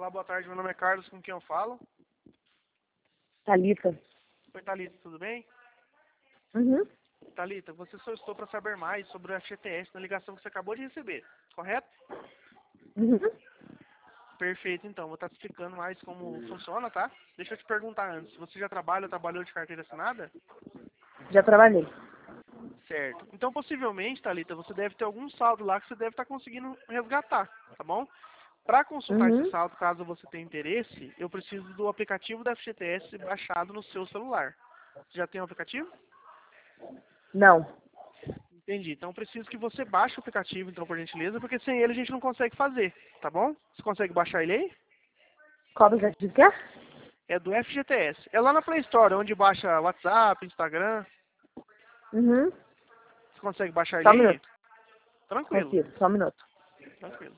Olá, boa tarde. Meu nome é Carlos, com quem eu falo? Thalita. Oi, Thalita, tudo bem? Uhum. Thalita, você solicitou para saber mais sobre o FGTS na ligação que você acabou de receber, correto? Uhum. Perfeito, então. Vou estar te explicando mais como funciona, tá? Deixa eu te perguntar antes. Você já trabalha ou trabalhou de carteira assinada? Já trabalhei. Certo. Então, possivelmente, Thalita, você deve ter algum saldo lá que você deve estar conseguindo resgatar, tá bom? Para consultar esse Uhum. saldo, caso você tenha interesse, eu preciso do aplicativo da FGTS baixado no seu celular. Você já tem o aplicativo? Não. Entendi. Então, preciso que você baixe o aplicativo, então, por gentileza, porque sem ele a gente não consegue fazer, tá bom? Você consegue baixar ele aí? Qual aplicativo que é? É do FGTS. É lá na Play Store, onde baixa WhatsApp, Instagram. Uhum. Você consegue baixar Só ele um aí? minuto. Tranquilo, Consigo, só um minuto. tranquilo.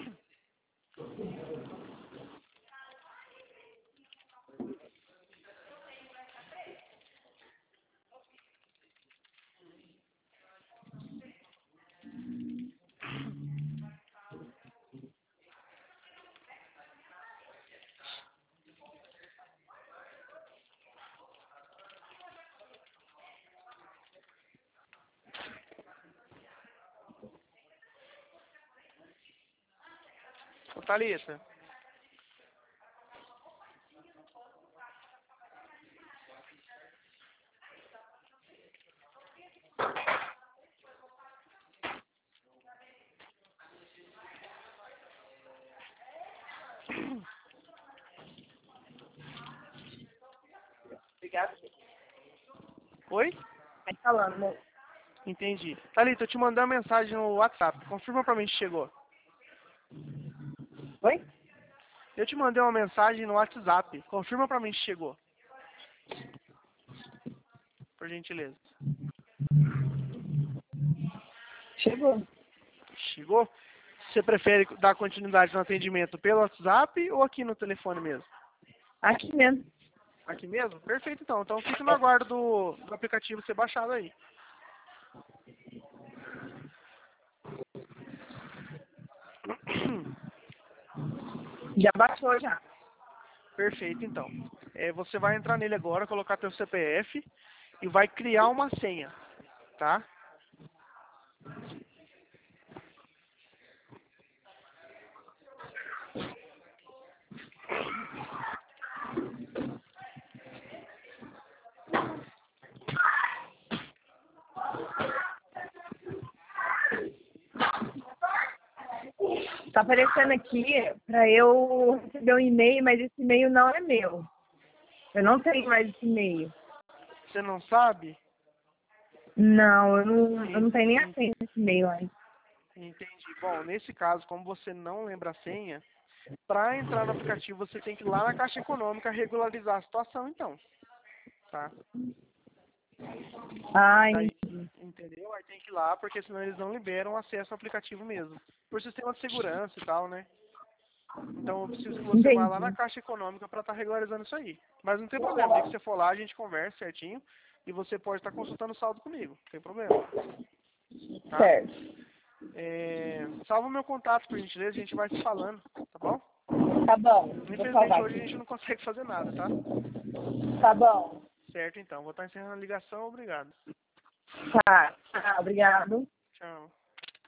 Ô, Thalita, Obrigada. oi? Vai falando, amor. Entendi. Thalita, eu te mandei uma mensagem no WhatsApp. Confirma pra mim se chegou. Oi? Eu te mandei uma mensagem no WhatsApp. Confirma pra mim se chegou. Por gentileza. Chegou. Chegou? Você prefere dar continuidade no atendimento pelo WhatsApp ou aqui no telefone mesmo? Aqui mesmo. Aqui mesmo? Perfeito, então. Então fique no aguardo do aplicativo ser baixado aí. Já baixou já. Perfeito, então. Você vai entrar nele agora, colocar teu CPF e vai criar uma senha, tá? Tá aparecendo aqui pra eu receber um e-mail, mas esse e-mail não é meu. Eu não tenho mais esse e-mail. Você não sabe? Não, eu não tenho nem En- acesso a esse e-mail aí. Entendi. Bom, nesse caso, como você não lembra a senha, para entrar no aplicativo você tem que ir lá na Caixa Econômica regularizar a situação, então, tá? Ah, Aí, entendi. entendeu? Aí tem que ir lá, porque senão eles não liberam acesso ao aplicativo mesmo. Por sistema de segurança e tal, né? Então eu preciso que você vá lá na Entendi. Caixa Econômica para estar regularizando isso aí. Mas não tem problema, o dia que você for lá, a gente conversa certinho e você pode estar consultando o saldo comigo, não tem problema, tá? Certo. Salva o meu contato, por gentileza, a gente vai se falando, tá bom? Tá bom, vou Infelizmente salvar hoje a aqui. gente não consegue fazer nada, tá? Tá bom. Certo, então. Vou estar encerrando a ligação, obrigado. Tá. Obrigado. Tchau.